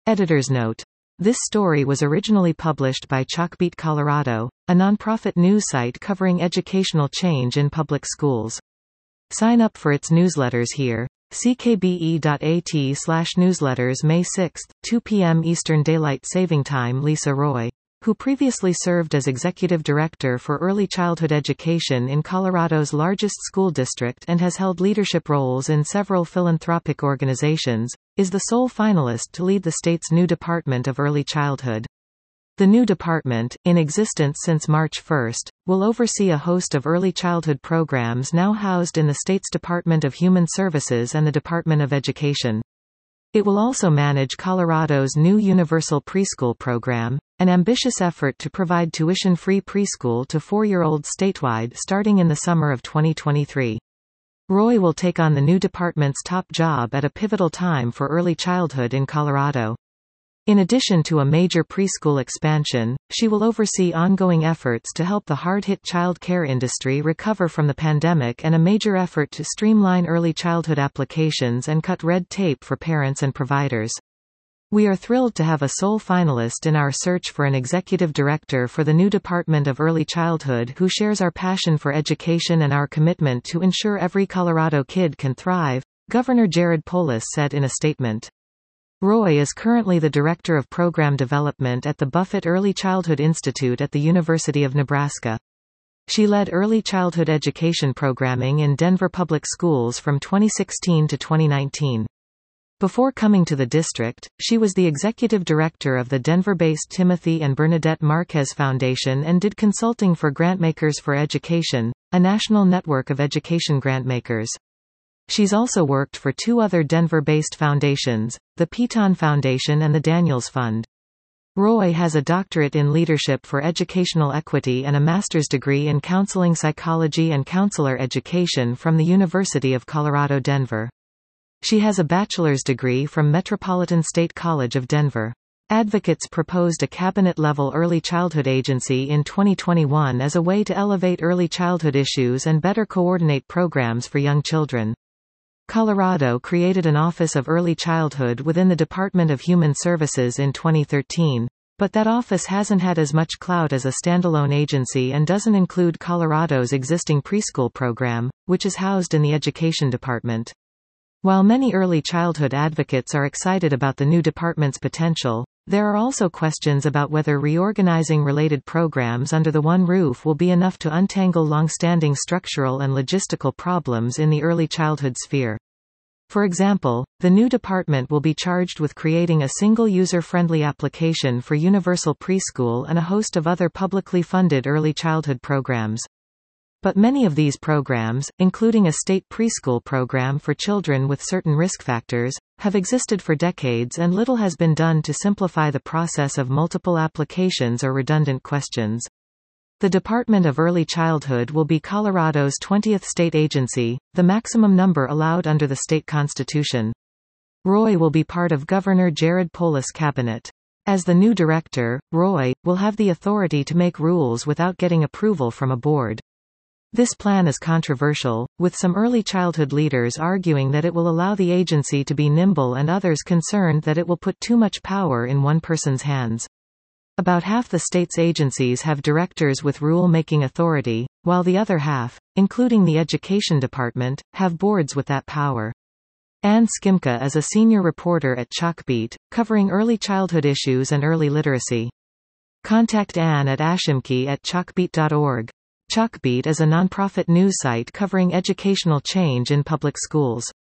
Editor's note. This story was originally published by Chalkbeat Colorado, a nonprofit news site covering educational change in public schools. Sign up for its newsletters here. ckbe.at/newsletters. May 6, 2 p.m. Eastern Daylight Saving Time. Lisa Roy, who previously served as Executive Director for Early Childhood Education in Colorado's largest school district and has held leadership roles in several philanthropic organizations, is the sole finalist to lead the state's new Department of Early Childhood. The new department, in existence since March 1, will oversee a host of early childhood programs now housed in the state's Department of Human Services and the Department of Education. It will also manage Colorado's new Universal Preschool program, an ambitious effort to provide tuition-free preschool to 4-year-olds statewide starting in the summer of 2023. Roy will take on the new department's top job at a pivotal time for early childhood in Colorado. In addition to a major preschool expansion, she will oversee ongoing efforts to help the hard-hit child care industry recover from the pandemic and a major effort to streamline early childhood applications and cut red tape for parents and providers. We are thrilled to have a sole finalist in our search for an executive director for the new Department of Early Childhood who shares our passion for education and our commitment to ensure every Colorado kid can thrive, Governor Jared Polis said in a statement. Roy is currently the Director of Program Development at the Buffett Early Childhood Institute at the University of Nebraska. She led early childhood education programming in Denver Public Schools from 2016 to 2019. Before coming to the district, she was the executive director of the Denver-based Timothy and Bernadette Marquez Foundation and did consulting for Grantmakers for Education, a national network of education grantmakers. She's also worked for 2 other Denver-based foundations, the Piton Foundation and the Daniels Fund. Roy has a doctorate in leadership for educational equity and a master's degree in counseling psychology and counselor education from the University of Colorado Denver. She has a bachelor's degree from Metropolitan State College of Denver. Advocates proposed a cabinet-level early childhood agency in 2021 as a way to elevate early childhood issues and better coordinate programs for young children. Colorado created an Office of Early Childhood within the Department of Human Services in 2013, but that office hasn't had as much clout as a standalone agency and doesn't include Colorado's existing preschool program, which is housed in the Education Department. While many early childhood advocates are excited about the new department's potential, there are also questions about whether reorganizing related programs under the one roof will be enough to untangle long-standing structural and logistical problems in the early childhood sphere. For example, the new department will be charged with creating a single user-friendly application for universal preschool and a host of other publicly funded early childhood programs. But many of these programs, including a state preschool program for children with certain risk factors, have existed for decades and little has been done to simplify the process of multiple applications or redundant questions. The Department of Early Childhood will be Colorado's 20th state agency, the maximum number allowed under the state constitution. Roy will be part of Governor Jared Polis' cabinet. As the new director, Roy will have the authority to make rules without getting approval from a board. This plan is controversial, with some early childhood leaders arguing that it will allow the agency to be nimble and others concerned that it will put too much power in one person's hands. About half the state's agencies have directors with rule-making authority, while the other half, including the Education Department, have boards with that power. Ann Skimka is a senior reporter at Chalkbeat, covering early childhood issues and early literacy. Contact Ann at ashimke@chalkbeat.org. Chalkbeat is a nonprofit news site covering educational change in public schools.